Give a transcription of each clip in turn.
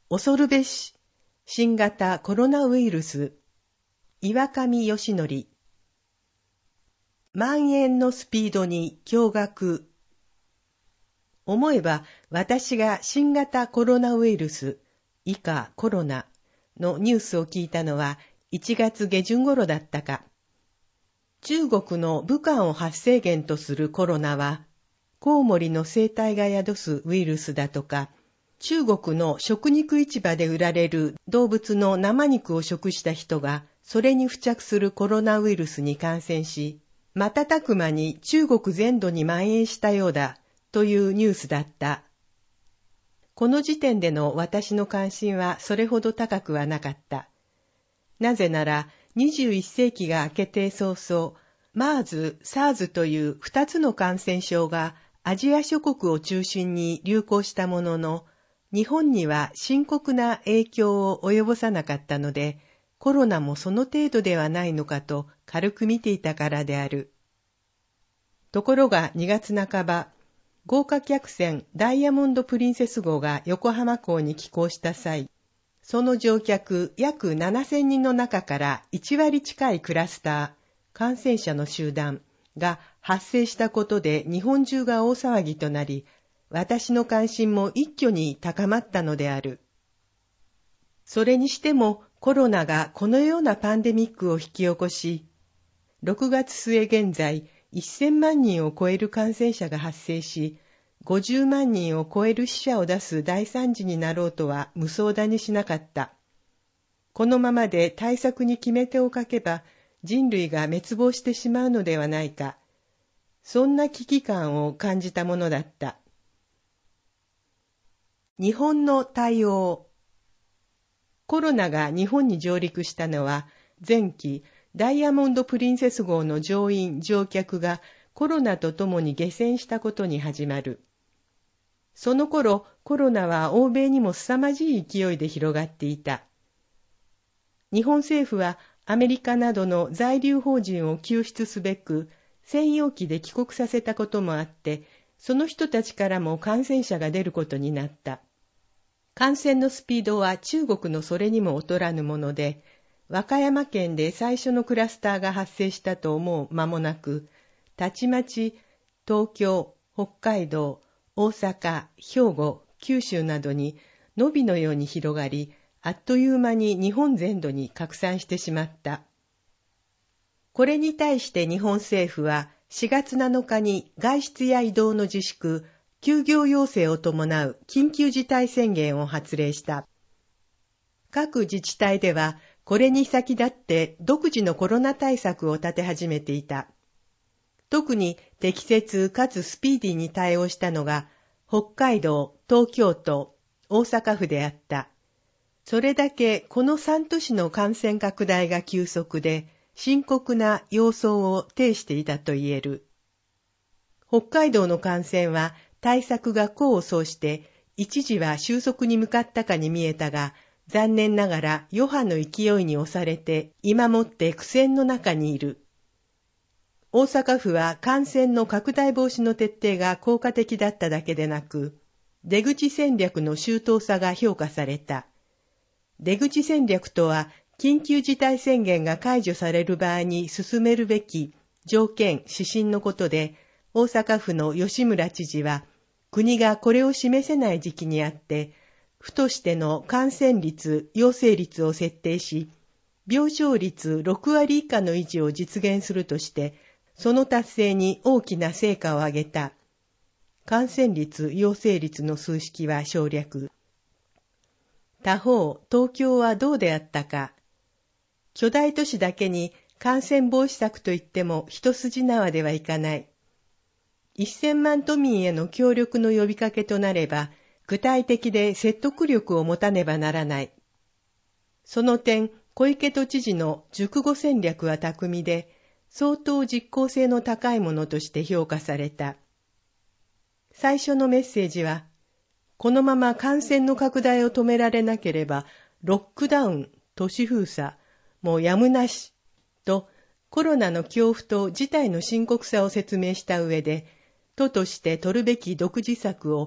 恐るべし新型コロナウイルス。岩上義則。蔓延のスピードに驚愕。思えば私が新型コロナウイルス以下コロナのニュースを聞いたのは1月下旬頃だったか。中国の武漢を発生源とするコロナは、コウモリの生態が宿すウイルスだとか、中国の食肉市場で売られる動物の生肉を食した人がそれに付着するコロナウイルスに感染し、瞬く間に中国全土に蔓延したようだというニュースだった。この時点での私の関心はそれほど高くはなかった。なぜなら21世紀が明けて早々、MERS、SARS という2つの感染症がアジア諸国を中心に流行したものの、日本には深刻な影響を及ぼさなかったので、コロナもその程度ではないのかと軽く見ていたからである。ところが2月半ば、豪華客船ダイヤモンド・プリンセス号が横浜港に寄港した際、その乗客約7000人の中から1割近いクラスター、感染者の集団が発生したことで日本中が大騒ぎとなり、私の関心も一挙に高まったのである。それにしてもコロナがこのようなパンデミックを引き起こし、6月末現在1000万人を超える感染者が発生し、50万人を超える死者を出す大惨事になろうとは無相談にしなかった。このままで対策に決め手を欠けば人類が滅亡してしまうのではないか。そんな危機感を感じたものだった。日本の対応。コロナが日本に上陸したのは、前期ダイヤモンド・プリンセス号の乗員・乗客がコロナとともに下船したことに始まる。その頃、コロナは欧米にも凄まじい勢いで広がっていた。日本政府はアメリカなどの在留邦人を救出すべく、専用機で帰国させたこともあって、その人たちからも感染者が出ることになった。感染のスピードは中国のそれにも劣らぬもので、和歌山県で最初のクラスターが発生したと思う間もなく、たちまち東京、北海道、大阪、兵庫、九州などに野火のように広がり、あっという間に日本全土に拡散してしまった。これに対して日本政府は4月7日に外出や移動の自粛、休業要請を伴う緊急事態宣言を発令した。各自治体ではこれに先立って独自のコロナ対策を立て始めていた。特に適切かつスピーディーに対応したのが北海道、東京都、大阪府であった。それだけこの3都市の感染拡大が急速で深刻な様相を呈していたと言える。北海道の感染は対策が功を奏して一時は収束に向かったかに見えたが、残念ながら余波の勢いに押されて今もって苦戦の中にいる。大阪府は感染の拡大防止の徹底が効果的だっただけでなく、出口戦略の周到さが評価された。出口戦略とは、緊急事態宣言が解除される場合に進めるべき条件・指針のことで、大阪府の吉村知事は、国がこれを示せない時期にあって、府としての感染率、陽性率を設定し、病床率6割以下の維持を実現するとして、その達成に大きな成果を上げた。感染率、陽性率の数式は省略。他方、東京はどうであったか。巨大都市だけに感染防止策といっても一筋縄ではいかない。1000万都民への協力の呼びかけとなれば、具体的で説得力を持たねばならない。その点、小池都知事の熟語戦略は巧みで、相当実効性の高いものとして評価された。最初のメッセージは、このまま感染の拡大を止められなければ、ロックダウン、都市封鎖、もうやむなし、とコロナの恐怖と事態の深刻さを説明した上で、都として取るべき独自策を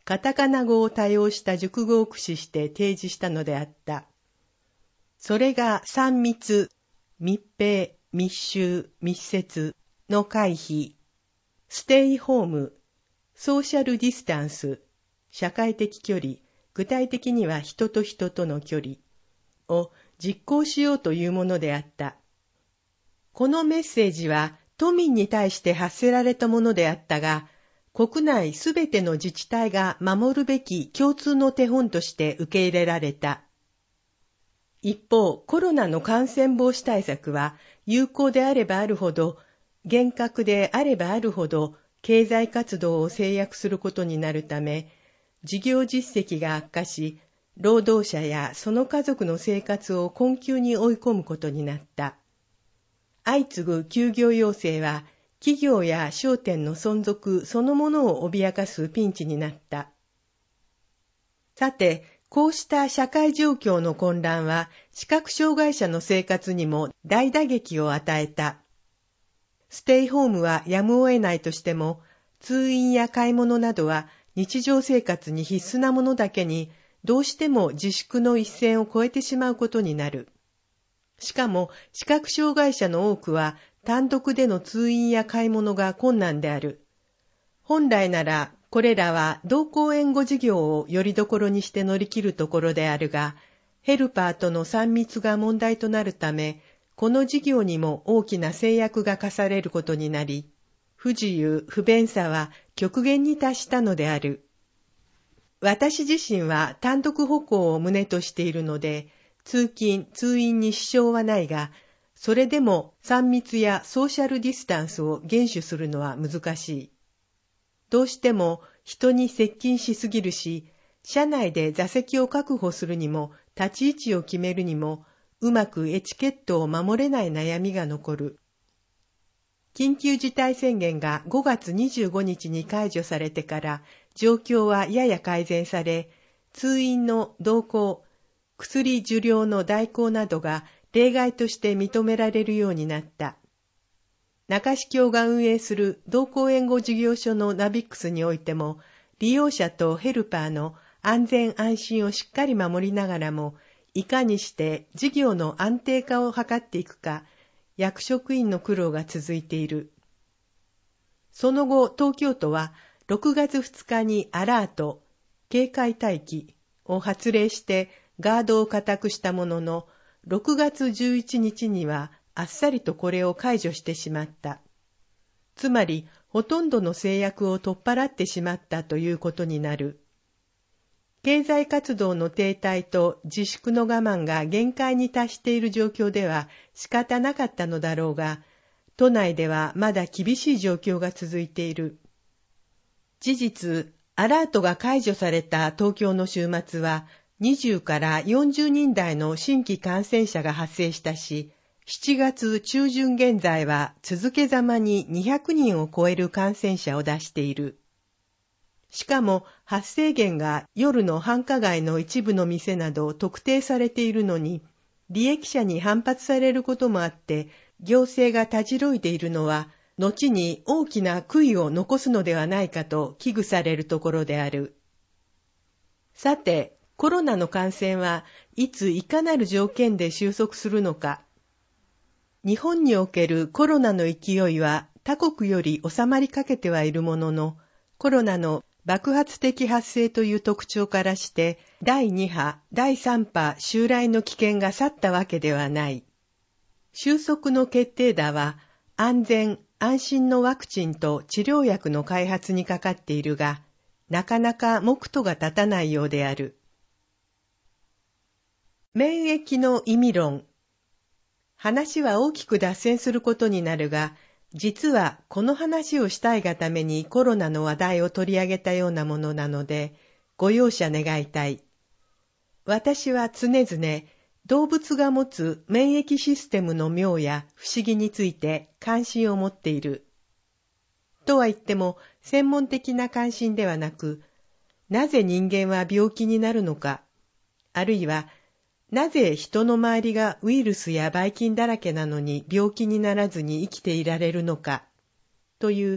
カタカナ語を多用した熟語を駆使して提示したのであった。それが3密、密閉、密集、密接の回避、ステイホーム、ソーシャルディスタンス、社会的距離、具体的には人と人との距離を実行しようというものであった。このメッセージは都民に対して発せられたものであったが、国内すべての自治体が守るべき共通の手本として受け入れられた。一方、コロナの感染防止対策は有効であればあるほど、厳格であればあるほど、経済活動を制約することになるため、事業実績が悪化し、労働者やその家族の生活を困窮に追い込むことになった。相次ぐ休業要請は、企業や商店の存続そのものを脅かすピンチになった。さて、こうした社会状況の混乱は、視覚障害者の生活にも大打撃を与えた。ステイホームはやむを得ないとしても、通院や買い物などは日常生活に必須なものだけに、どうしても自粛の一線を越えてしまうことになる。しかも、視覚障害者の多くは、単独での通院や買い物が困難である。本来なら、これらは同行援護事業をよりどころにして乗り切るところであるが、ヘルパーとの3密が問題となるため、この事業にも大きな制約が課されることになり、不自由、不便さは極限に達したのである。私自身は単独歩行を旨としているので、通勤・通院に支障はないが、それでも3密やソーシャルディスタンスを厳守するのは難しい。どうしても人に接近しすぎるし、車内で座席を確保するにも、立ち位置を決めるにも、うまくエチケットを守れない悩みが残る。緊急事態宣言が5月25日に解除されてから、状況はやや改善され、通院の同行、薬受領の代行などが例外として認められるようになった。中市教が運営する同行援護事業所のナビックスにおいても、利用者とヘルパーの安全安心をしっかり守りながらも、いかにして事業の安定化を図っていくか、役職員の苦労が続いている。その後、東京都は6月2日にアラート、警戒待機を発令してガードを固くしたものの、6月11日にはあっさりとこれを解除してしまった。つまり、ほとんどの制約を取っ払ってしまったということになる。経済活動の停滞と自粛の我慢が限界に達している状況では仕方なかったのだろうが、都内ではまだ厳しい状況が続いている。事実、アラートが解除された東京の週末は、20から40人台の新規感染者が発生したし、7月中旬現在は続けざまに200人を超える感染者を出している。しかも発生源が夜の繁華街の一部の店など特定されているのに、利益者に反発されることもあって、行政がたじろいでいるのは、後に大きな悔いを残すのではないかと危惧されるところである。さて、コロナの感染はいついかなる条件で収束するのか。日本におけるコロナの勢いは他国より収まりかけてはいるものの、コロナの爆発的発生という特徴からして、第2波、第3波襲来の危険が去ったわけではない。収束の決定打は、安全・安心のワクチンと治療薬の開発にかかっているが、なかなか目途が立たないようである。免疫の意味論。話は大きく脱線することになるが、実はこの話をしたいがためにコロナの話題を取り上げたようなものなので、ご容赦願いたい。私は常々、動物が持つ免疫システムの妙や不思議について関心を持っている。とは言っても、専門的な関心ではなく、なぜ人間は病気になるのか、あるいは、なぜ人の周りがウイルスやばい菌だらけなのに病気にならずに生きていられるのか、という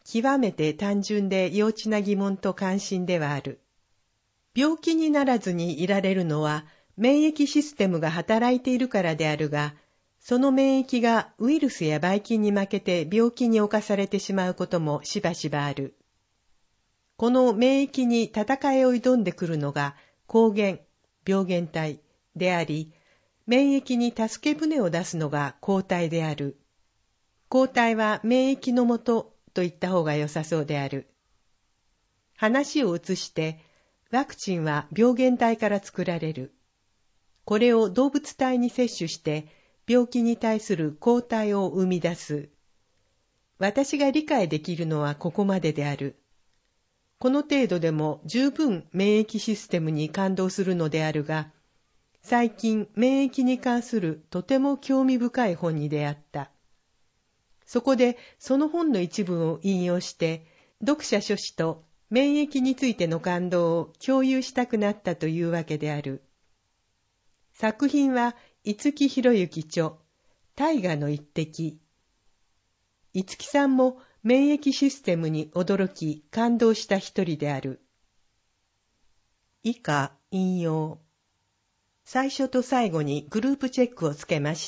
極めて単純で幼稚な疑問と関心ではある。病気にならずにいられるのは免疫システムが働いているからであるが、その免疫がウイルスやばい菌に負けて病気に侵されてしまうこともしばしばある。この免疫に戦いを挑んでくるのが抗原、病原体であり、免疫に助け舟を出すのが抗体である。抗体は免疫のもとと言った方が良さそうである。話を移して、ワクチンは病原体から作られる。これを動物体に摂取して病気に対する抗体を生み出す。私が理解できるのはここまでである。この程度でも十分免疫システムに感動するのであるが、最近免疫に関するとても興味深い本に出会った。そこでその本の一部を引用して、読者諸子と免疫についての感動を共有したくなったというわけである。作品は五木ひろゆき著、大河の一滴。五木さんも免疫システムに驚き感動した一人である。以下引用。最初と最後にグループチェックをつけました。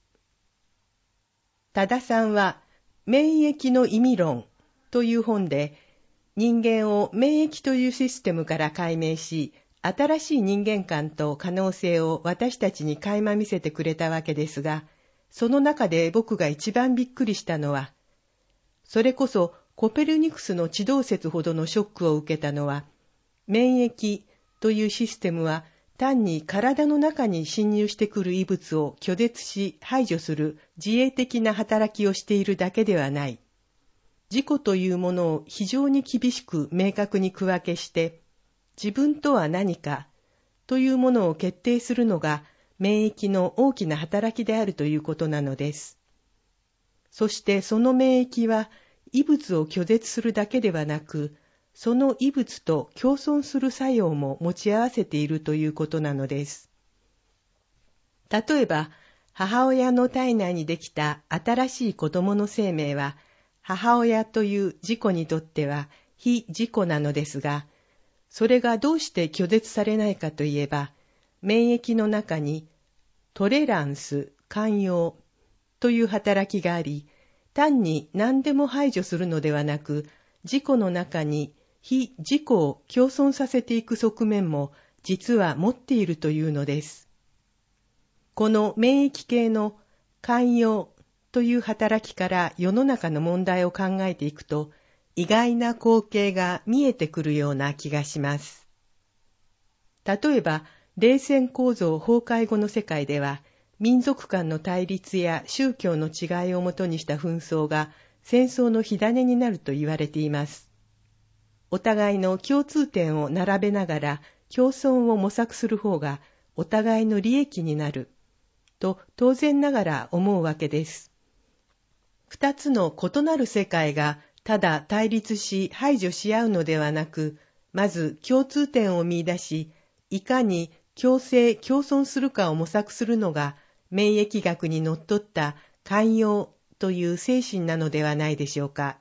多田さんは免疫の意味論という本で人間を免疫というシステムから解明し、新しい人間観と可能性を私たちに垣間見せてくれたわけですが、その中で僕が一番びっくりしたのは、それこそコペルニクスの地動説ほどのショックを受けたのは、免疫というシステムは単に体の中に侵入してくる異物を拒絶し排除する自衛的な働きをしているだけではない。自己というものを非常に厳しく明確に区分けして、自分とは何かというものを決定するのが免疫の大きな働きであるということなのです。そしてその免疫は異物を拒絶するだけではなく、その異物と共存する作用も持ち合わせているということなのです。例えば、母親の体内にできた新しい子供の生命は、母親という自己にとっては非自己なのですが、それがどうして拒絶されないかといえば、免疫の中にトレランス、寛容という働きがあり、単に何でも排除するのではなく、自己の中に非自己を共存させていく側面も実は持っているというのです。この免疫系の寛容という働きから世の中の問題を考えていくと、意外な光景が見えてくるような気がします。例えば、冷戦構造崩壊後の世界では、民族間の対立や宗教の違いをもとにした紛争が戦争の火種になると言われています。お互いの共通点を並べながら共存を模索する方がお互いの利益になると当然ながら思うわけです。二つの異なる世界がただ対立し排除し合うのではなく、まず共通点を見出し、いかに共生共存するかを模索するのが免疫学にのっとった寛容という精神なのではないでしょうか。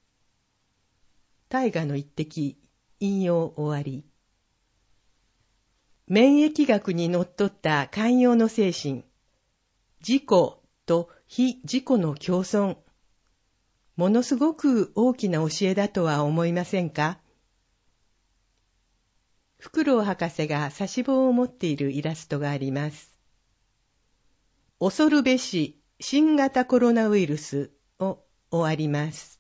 大河の一滴、引用終わり。免疫学にのっとった寛容の精神、自己と非自己の共存、ものすごく大きな教えだとは思いませんか？フクロウ博士が差し棒を持っているイラストがあります。恐るべし新型コロナウイルスを終わります。